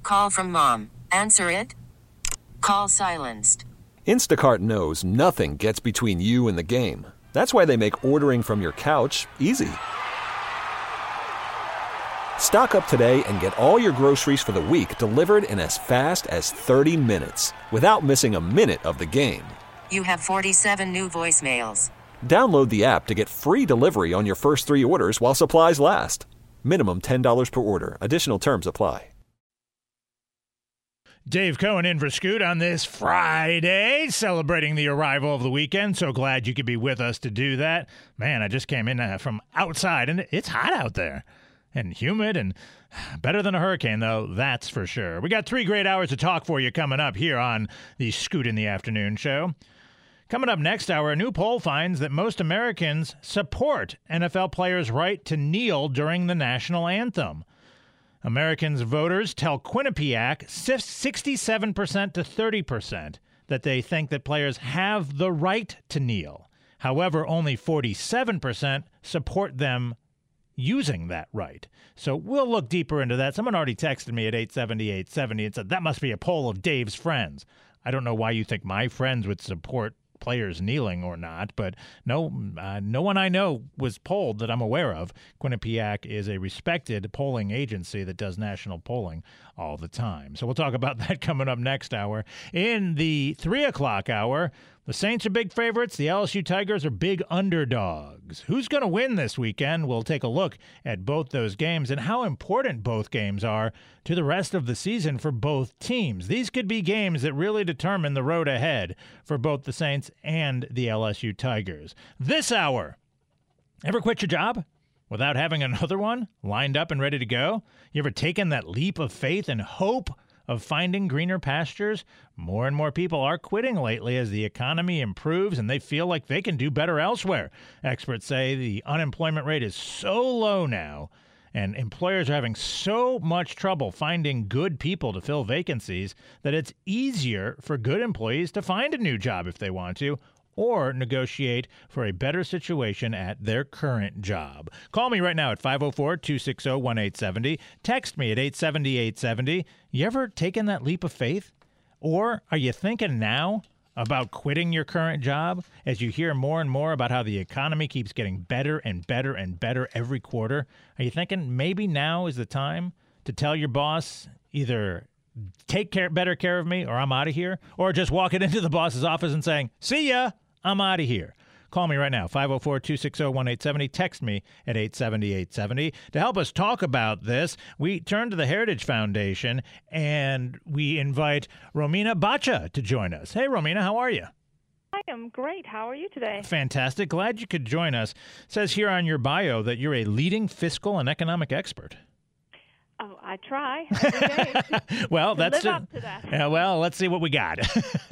Call from mom. Answer it. Call silenced. Instacart knows nothing gets between you and the game. That's why they make ordering from your couch easy. Stock up today and get all your groceries for the week delivered in as fast as 30 minutes without missing a minute of the game. You have 47 new voicemails. Download the app to get free delivery on your first 3 orders while supplies last. Minimum $10 per order. Additional terms apply. Dave Cohen in for Scoot on this Friday, celebrating the arrival of the weekend. So glad you could be with us to do that. Man, I just came in from outside, and it's hot out there and humid and better than a hurricane, though, that's for sure. We got 3 great hours of talk for you coming up here on the Scoot in the Afternoon show. Coming up next hour, a new poll finds that most Americans support NFL players' right to kneel during the national anthem. Americans voters tell Quinnipiac 67% to 30% that they think that players have the right to kneel. However, only 47% support them using that right. So we'll look deeper into that. Someone already texted me at 870-870 and said, that must be a poll of Dave's friends. I don't know why you think my friends would support players kneeling or not, but no one I know was polled that I'm aware of. Quinnipiac is a respected polling agency that does national polling all the time. So we'll talk about that coming up next hour. In the 3 o'clock hour, the Saints are big favorites. The LSU Tigers are big underdogs. Who's going to win this weekend? We'll take a look at both those games and how important both games are to the rest of the season for both teams. These could be games that really determine the road ahead for both the Saints and the LSU Tigers. This hour, ever quit your job without having another one lined up and ready to go? You ever taken that leap of faith and hope of finding greener pastures? More and more people are quitting lately as the economy improves and they feel like they can do better elsewhere. Experts say the unemployment rate is so low now and employers are having so much trouble finding good people to fill vacancies that it's easier for good employees to find a new job if they want to, or negotiate for a better situation at their current job. Call me right now at 504-260-1870. Text me at 870-870. You ever taken that leap of faith? Or are you thinking now about quitting your current job as you hear more and more about how the economy keeps getting better and better and better every quarter? Are you thinking maybe now is the time to tell your boss either take better care of me or I'm out of here, or just walking into the boss's office and saying, see ya, I'm out of here? Call me right now, 504-260-1870. Text me at 870-870. To help us talk about this, we turn to the Heritage Foundation, and we invite Romina Bacha to join us. Hey, Romina, how are you? I am great. How are you today? Fantastic. Glad you could join us. It says here on your bio that you're a leading fiscal and economic expert. Oh, I try every day. Well, that's live up to that. Yeah, well, let's see what we got.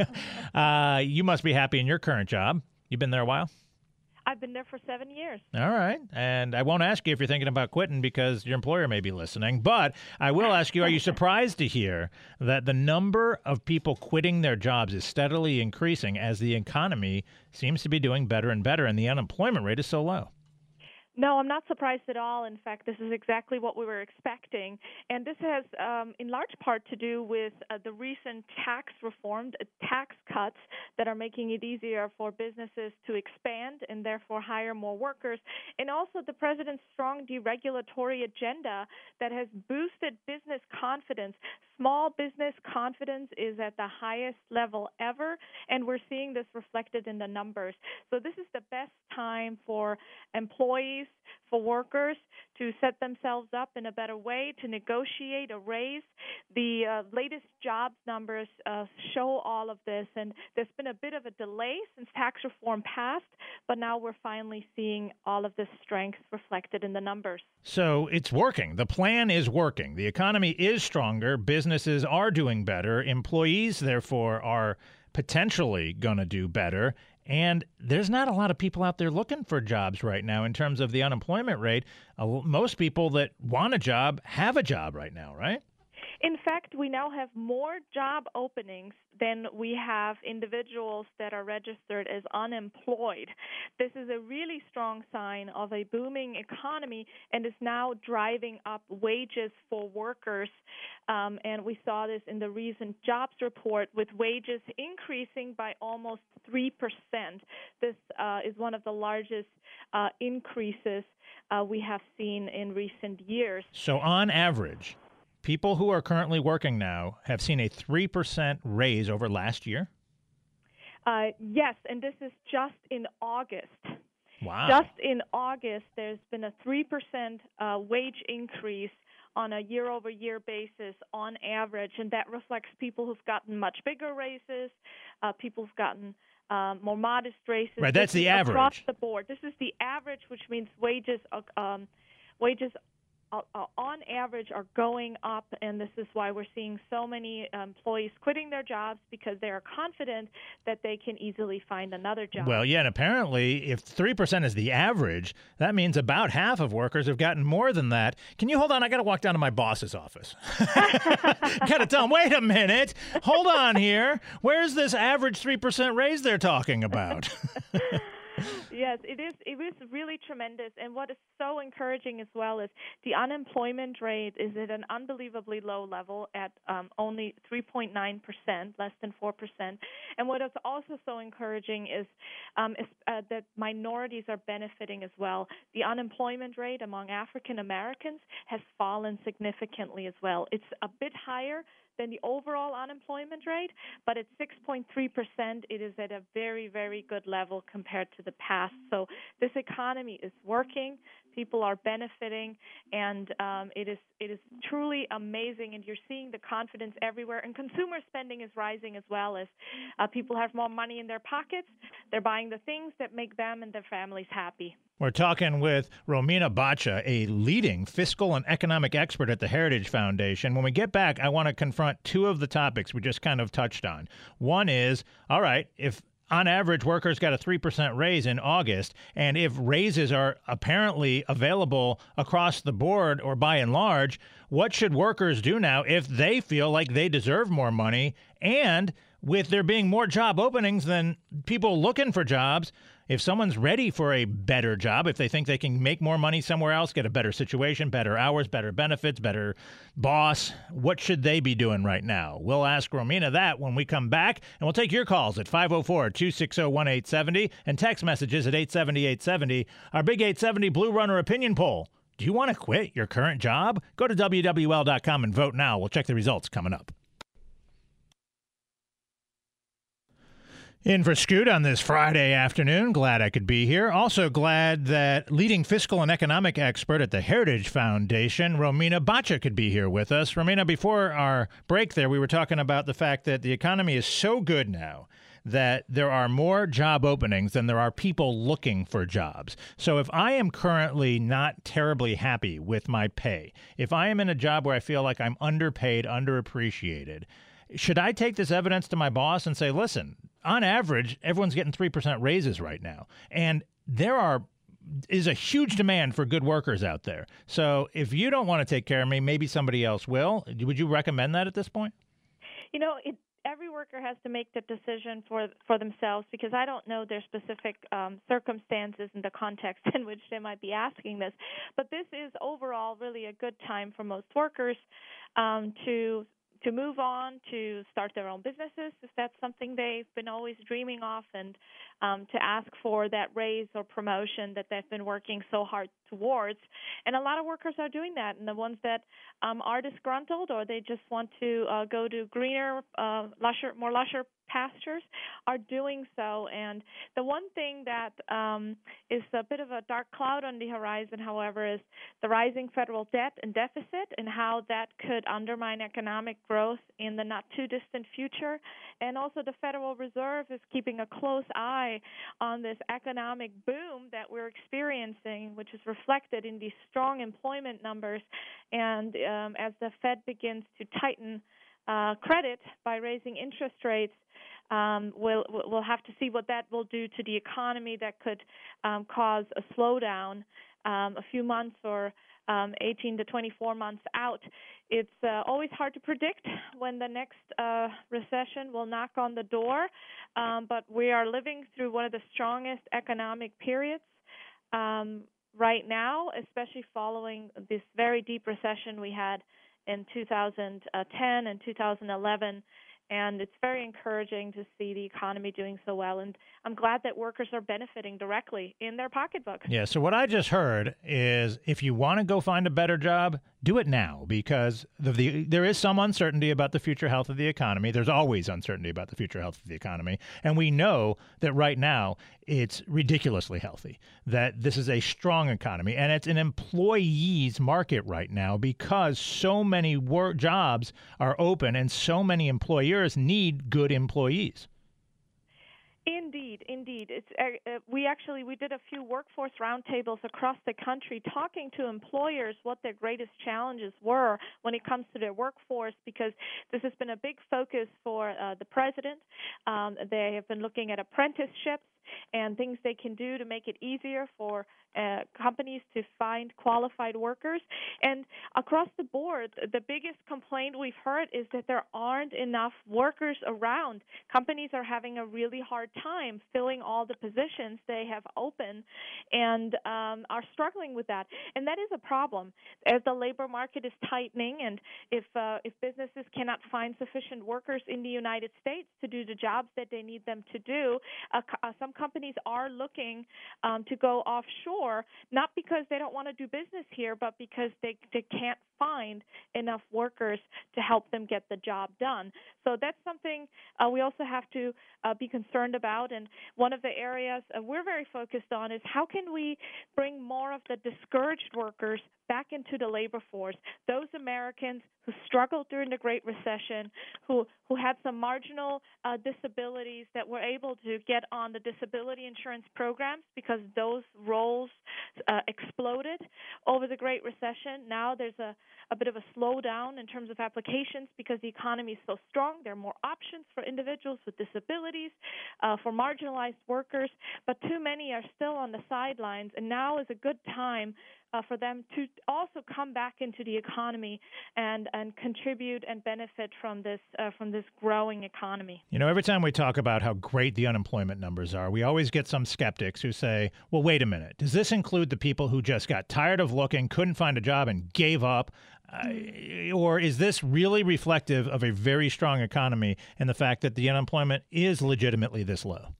You must be happy in your current job. You've been there a while? I've been there for 7 years. All right. And I won't ask you if you're thinking about quitting because your employer may be listening, but I will ask you, are you surprised to hear that the number of people quitting their jobs is steadily increasing as the economy seems to be doing better and better and the unemployment rate is so low? No, I'm not surprised at all. In fact, this is exactly what we were expecting. And this has in large part to do with the recent tax reform, tax cuts that are making it easier for businesses to expand and therefore hire more workers. And also the president's strong deregulatory agenda that has boosted business confidence. Small business confidence is at the highest level ever, and we're seeing this reflected in the numbers. So this is the best time for employees, for workers to set themselves up in a better way, to negotiate a raise. The latest jobs numbers show all of this, and there's been a bit of a delay since tax reform passed, but now we're finally seeing all of this strength reflected in the numbers. So it's working. The plan is working. The economy is stronger. Businesses are doing better. Employees, therefore, are potentially going to do better. And there's not a lot of people out there looking for jobs right now in terms of the unemployment rate. Most people that want a job have a job right now, right? In fact, we now have more job openings than we have individuals that are registered as unemployed. This is a really strong sign of a booming economy and is now driving up wages for workers. And we saw this in the recent jobs report with wages increasing by almost 3%. This is one of the largest increases we have seen in recent years. So on average, people who are currently working now have seen a 3% raise over last year? Yes, and this is just in August. Wow. Just in August, there's been a 3% wage increase on a year-over-year basis on average, and that reflects people who've gotten much bigger raises, people who've gotten more modest raises. Right, that's the average. Across the board. This is the average, which means wages on average are going up, and this is why we're seeing so many employees quitting their jobs because they are confident that they can easily find another job. Well, yeah, and apparently if 3% is the average, that means about half of workers have gotten more than that. Can you hold on? I got to walk down to my boss's office. Got to tell him, wait a minute, hold on here. Where's this average 3% raise they're talking about? Yes, it is. It is really tremendous. And what is so encouraging as well is the unemployment rate is at an unbelievably low level at only 3.9%, less than 4%. And what is also so encouraging is that minorities are benefiting as well. The unemployment rate among African Americans has fallen significantly as well. It's a bit higher than the overall unemployment rate, but at 6.3%, it is at a very, very good level compared to the past. So this economy is working, people are benefiting, and it is truly amazing. And you're seeing the confidence everywhere. And consumer spending is rising as well as people have more money in their pockets. They're buying the things that make them and their families happy. We're talking with Romina Baccia, a leading fiscal and economic expert at the Heritage Foundation. When we get back, I want to confront two of the topics we just kind of touched on. One is, all right, if on average workers got a 3% raise in August, and if raises are apparently available across the board or by and large, what should workers do now if they feel like they deserve more money? And with there being more job openings than people looking for jobs, if someone's ready for a better job, if they think they can make more money somewhere else, get a better situation, better hours, better benefits, better boss, what should they be doing right now? We'll ask Romina that when we come back, and we'll take your calls at 504-260-1870 and text messages at 870-870. Our Big 870 Blue Runner opinion poll. Do you want to quit your current job? Go to WWL.com and vote now. We'll check the results coming up. In for Scoot on this Friday afternoon. Glad I could be here. Also glad that leading fiscal and economic expert at the Heritage Foundation, Romina Baccia, could be here with us. Romina, before our break there, we were talking about the fact that the economy is so good now that there are more job openings than there are people looking for jobs. So if I am currently not terribly happy with my pay, if I am in a job where I feel like I'm underpaid, underappreciated, should I take this evidence to my boss and say, listen, on average, everyone's getting 3% raises right now, and there is a huge demand for good workers out there. So if you don't want to take care of me, maybe somebody else will. Would you recommend that at this point? You know, every worker has to make the decision for themselves, because I don't know their specific circumstances and the context in which they might be asking this. But this is overall really a good time for most workers to move on, to start their own businesses, if that's something they've been always dreaming of, and to ask for that raise or promotion that they've been working so hard towards. And a lot of workers are doing that, and the ones that are disgruntled or they just want to go to greener, more lusher pastures are doing so. And the one thing that is a bit of a dark cloud on the horizon, however, is the rising federal debt and deficit and how that could undermine economic growth in the not-too-distant future. And also the Federal Reserve is keeping a close eye on this economic boom that we're experiencing, which is reflected in these strong employment numbers. And as the Fed begins to tighten credit by raising interest rates, we'll have to see what that will do to the economy. That could cause a slowdown a few months or 18 to 24 months out. It's always hard to predict when the next recession will knock on the door, but we are living through one of the strongest economic periods right now, especially following this very deep recession we had in 2010 and 2011. And it's very encouraging to see the economy doing so well. And I'm glad that workers are benefiting directly in their pocketbook. Yeah, so what I just heard is if you want to go find a better job, do it now, because there is some uncertainty about the future health of the economy. There's always uncertainty about the future health of the economy. And we know that right now it's ridiculously healthy, that this is a strong economy. And it's an employees market right now because so many jobs are open and so many employers need good employees. Indeed. It's we did a few workforce roundtables across the country talking to employers what their greatest challenges were when it comes to their workforce, because this has been a big focus for the president. They have been looking at apprenticeships and things they can do to make it easier for companies to find qualified workers. And across the board, the biggest complaint we've heard is that there aren't enough workers around. Companies are having a really hard time filling all the positions they have open and are struggling with that. And that is a problem as the labor market is tightening, and if businesses cannot find sufficient workers in the United States to do the jobs that they need them to do, some companies are looking to go offshore, not because they don't want to do business here, but because they can't find enough workers to help them get the job done. So that's something we also have to be concerned about. And one of the areas we're very focused on is how can we bring more of the discouraged workers back into the labor force, those Americans who struggled during the Great Recession, who had some marginal disabilities that were able to get on the disability insurance programs because those roles exploded over the Great Recession. Now there's a bit of a slowdown in terms of applications because the economy is so strong. There are more options for individuals with disabilities, for marginalized workers, but too many are still on the sidelines, and now is a good time for them to also come back into the economy and contribute and benefit from this growing economy. You know, every time we talk about how great the unemployment numbers are, we always get some skeptics who say, well, wait a minute, does this include the people who just got tired of looking, couldn't find a job, and gave up? Or is this really reflective of a very strong economy and the fact that the unemployment is legitimately this low?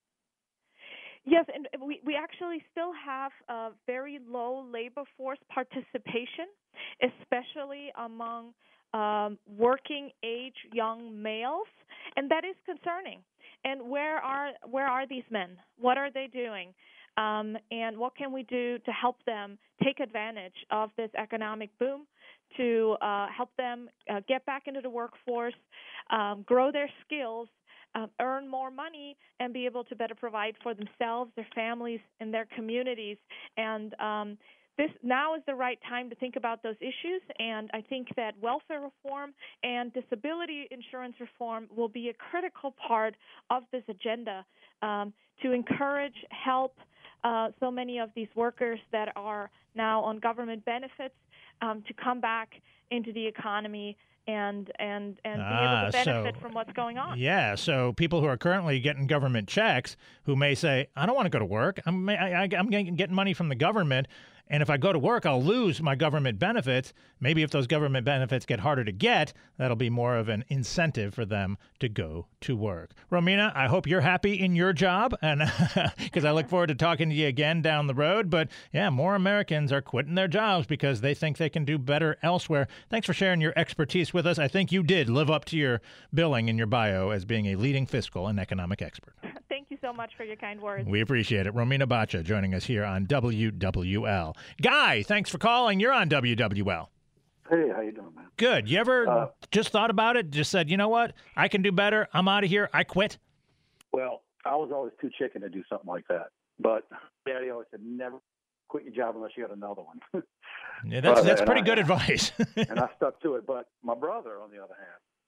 Yes, and we actually still have a very low labor force participation, especially among working age young males, and that is concerning. And where are these men? What are they doing? And what can we do to help them take advantage of this economic boom, to help them get back into the workforce, grow their skills, earn more money, and be able to better provide for themselves, their families, and their communities. And this now is the right time to think about those issues, and I think that welfare reform and disability insurance reform will be a critical part of this agenda to encourage, help so many of these workers that are now on government benefits to come back into the economy and be able to benefit from what's going on. Yeah, so people who are currently getting government checks who may say, I don't want to go to work. I'm getting money from the government, and if I go to work, I'll lose my government benefits. Maybe if those government benefits get harder to get, that'll be more of an incentive for them to go to work. Romina, I hope you're happy in your job, and because I look forward to talking to you again down the road. But yeah, more Americans are quitting their jobs because they think they can do better elsewhere. Thanks for sharing your expertise with us. I think you did live up to your billing in your bio as being a leading fiscal and economic expert. Thank you so much for your kind words. We appreciate it. Romina Baccia joining us here on WWL. Guy, thanks for calling. You're on WWL. Hey, how you doing, man? Good. You ever just thought about it? Just said, you know what? I can do better. I'm out of here. I quit. Well, I was always too chicken to do something like that. But Daddy always said, never quit your job unless you got another one. Yeah, that's pretty good advice. And I stuck to it. But my brother, on the other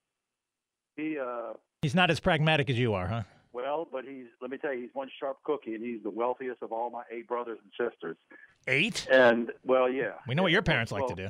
hand, he's not as pragmatic as you are, huh? Well, but let me tell you, he's one sharp cookie, and he's the wealthiest of all my 8 brothers and sisters. 8? And, well, yeah. We know what your parents like to do.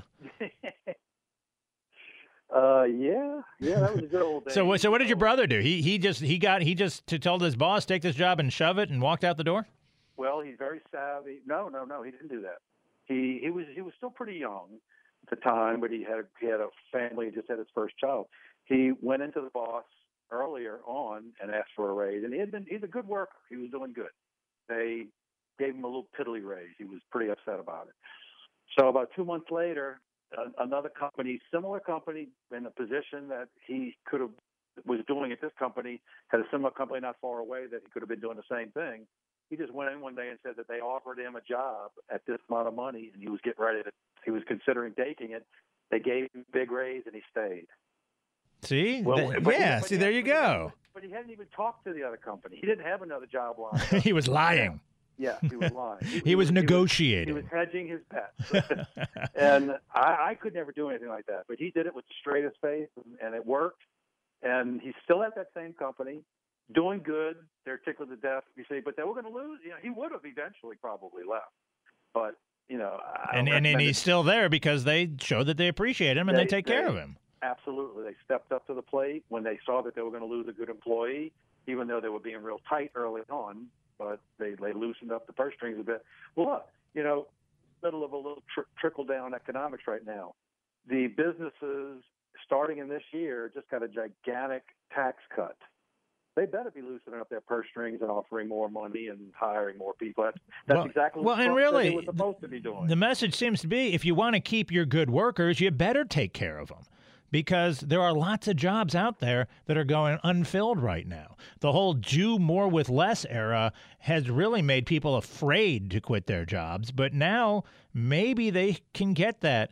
Yeah, that was a good old day. So what did your brother do? He just told his boss, take this job and shove it, and walked out the door? Well, he's very savvy. No, he didn't do that. He was still pretty young at the time, but he had a family. He just had his first child. He went into the boss earlier on and asked for a raise, and he's a good worker. He was doing good. They gave him a little piddly raise. He was pretty upset about it. So about 2 months later, another company, similar company, in a position that he was doing at this company, had a similar company not far away that he could have been doing the same thing. He just went in one day and said that they offered him a job at this amount of money, and he was he was considering taking it. They gave him a big raise, and he stayed. See? See, there you go. But he hadn't even talked to the other company. He didn't have another job lined up. He was lying. Yeah, he was lying. He was negotiating. He was hedging his bets. And I could never do anything like that. But he did it with the straightest face, and it worked. And he's still at that same company, doing good. They're tickled to death, you see. But they were going to lose. You know, he would have eventually probably left. But, you know. And he's still there because they show that they appreciate him and they take care of him. Absolutely. They stepped up to the plate when they saw that they were going to lose a good employee, even though they were being real tight early on. But they loosened up the purse strings a bit. Well, look, you know, middle of a little trickle-down economics right now. The businesses, starting in this year, just got a gigantic tax cut. They better be loosening up their purse strings and offering more money and hiring more people. That's exactly what they were supposed to be doing. The message seems to be, if you want to keep your good workers, you better take care of them. Because there are lots of jobs out there that are going unfilled right now. The whole do more with less era has really made people afraid to quit their jobs. But now maybe they can get that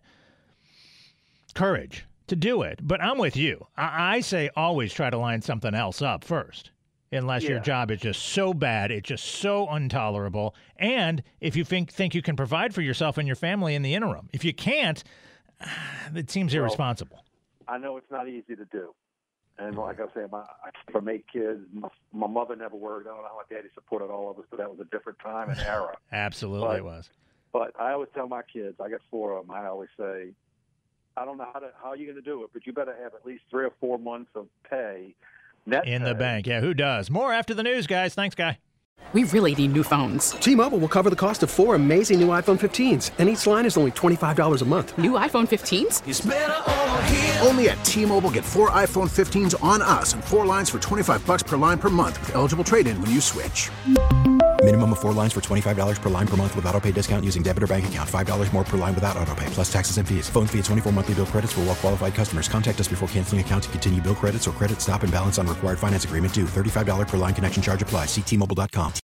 courage to do it. But I'm with you. I say always try to line something else up first. Unless your job is just so bad, it's just so intolerable. And if you think you can provide for yourself and your family in the interim. If you can't, it seems irresponsible. I know it's not easy to do. And like I say, I from 8 kids, my mother never worked. I don't know how my daddy supported all of us, but that was a different time and era. Absolutely, it was. But I always tell my kids, I got 4 of them, I always say, I don't know how you're going to do it, but you better have at least 3 or 4 months of pay. Net in pay. The bank. Yeah, who does? More after the news, guys. Thanks, Guy. We really need new phones. T-Mobile will cover the cost of 4 amazing new iPhone 15s, and each line is only $25 a month. New iPhone 15s? It's better over here. Only at T-Mobile, get 4 iPhone 15s on us and 4 lines for $25 per line per month with eligible trade-in when you switch. Minimum of 4 lines for $25 per line per month with auto-pay discount using debit or bank account. $5 more per line without auto-pay, plus taxes and fees. Phone fee at 24 monthly bill credits for well-qualified customers. Contact us before canceling account to continue bill credits or credit stop and balance on required finance agreement due. $35 per line connection charge applies. See T-Mobile.com.